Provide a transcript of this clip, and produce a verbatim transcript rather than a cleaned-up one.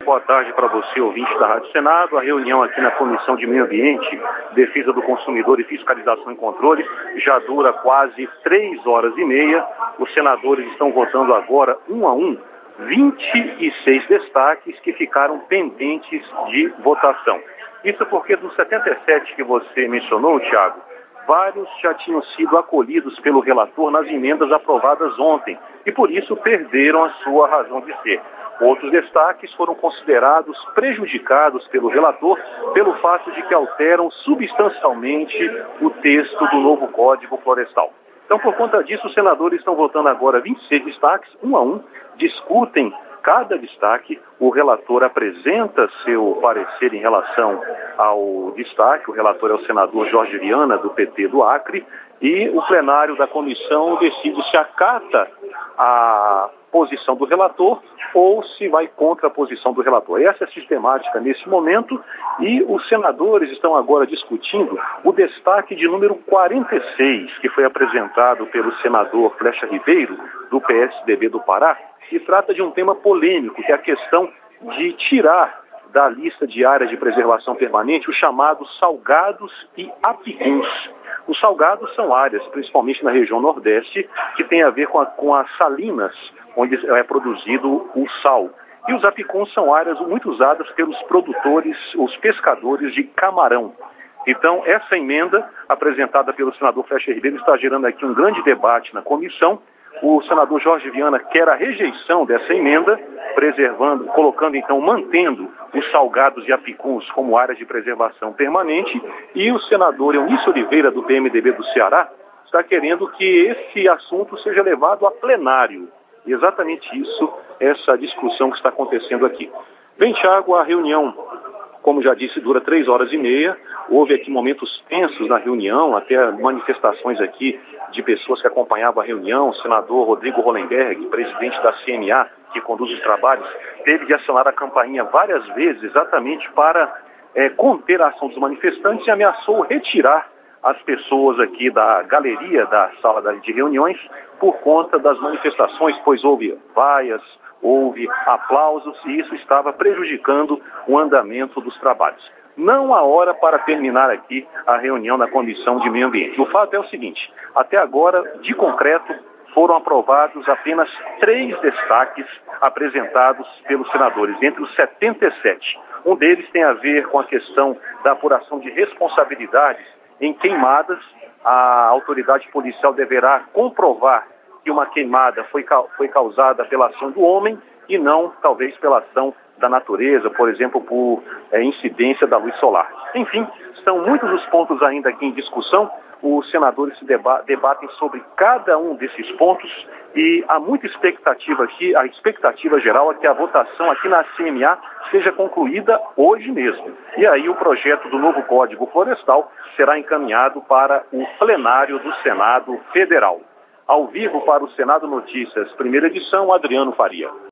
boa tarde para você, ouvinte da Rádio Senado. A reunião aqui na Comissão de Meio Ambiente, Defesa do Consumidor e Fiscalização e Controle já dura quase três horas e meia. Os senadores estão votando agora, um a um, vinte e seis destaques que ficaram pendentes de votação. Isso porque dos setenta e sete que você mencionou, Tiago, vários já tinham sido acolhidos pelo relator nas emendas aprovadas ontem e por isso perderam a sua razão de ser. Outros destaques foram considerados prejudicados pelo relator pelo fato de que alteram substancialmente o texto do novo Código Florestal. Então, por conta disso, os senadores estão votando agora vinte e seis destaques, um a um, discutem cada destaque, o relator apresenta seu parecer em relação ao destaque, o relator é o senador Jorge Viana, do P T do Acre, e o plenário da comissão decide se acata a posição do relator ou se vai contra a posição do relator. Essa é a sistemática nesse momento e os senadores estão agora discutindo o destaque de número quarenta e seis, que foi apresentado pelo senador Flecha Ribeiro, do P S D B do Pará, e trata de um tema polêmico, que é a questão de tirar da lista de áreas de preservação permanente os chamados salgados e apicuns. Os salgados são áreas, principalmente na região Nordeste, que tem a ver com, a, com as salinas, onde é produzido o sal. E os apicuns são áreas muito usadas pelos produtores, os pescadores de camarão. Então, essa emenda, apresentada pelo senador Flecha Ribeiro, está gerando aqui um grande debate na comissão. O senador Jorge Viana quer a rejeição dessa emenda, preservando, colocando então, mantendo os salgados e apicuns como áreas de preservação permanente, e o senador Eunício Oliveira, do P M D B do Ceará, está querendo que esse assunto seja levado a plenário. E exatamente isso, essa discussão que está acontecendo aqui. Bem, Tiago, a reunião, como já disse, dura três horas e meia. Houve aqui momentos tensos na reunião, até manifestações aqui de pessoas que acompanhavam a reunião. O senador Rodrigo Hollenberg, presidente da C M A, que conduz os trabalhos, teve de acionar a campainha várias vezes exatamente para é, conter a ação dos manifestantes e ameaçou retirar as pessoas aqui da galeria da sala de reuniões por conta das manifestações, pois houve vaias, houve aplausos e isso estava prejudicando o andamento dos trabalhos. Não há hora para terminar aqui a reunião da Comissão de Meio Ambiente. O fato é o seguinte, até agora, de concreto, foram aprovados apenas três destaques apresentados pelos senadores, entre os setenta e sete. Um deles tem a ver com a questão da apuração de responsabilidades em queimadas. A autoridade policial deverá comprovar que uma queimada foi, foi causada pela ação do homem e não, talvez, pela ação da natureza, por exemplo, por é, incidência da luz solar. Enfim, são muitos os pontos ainda aqui em discussão. Os senadores se deba- debatem sobre cada um desses pontos e há muita expectativa aqui. A expectativa geral é que a votação aqui na C M A seja concluída hoje mesmo. E aí o projeto do novo Código Florestal será encaminhado para o plenário do Senado Federal. Ao vivo para o Senado Notícias, primeira edição, Adriano Faria.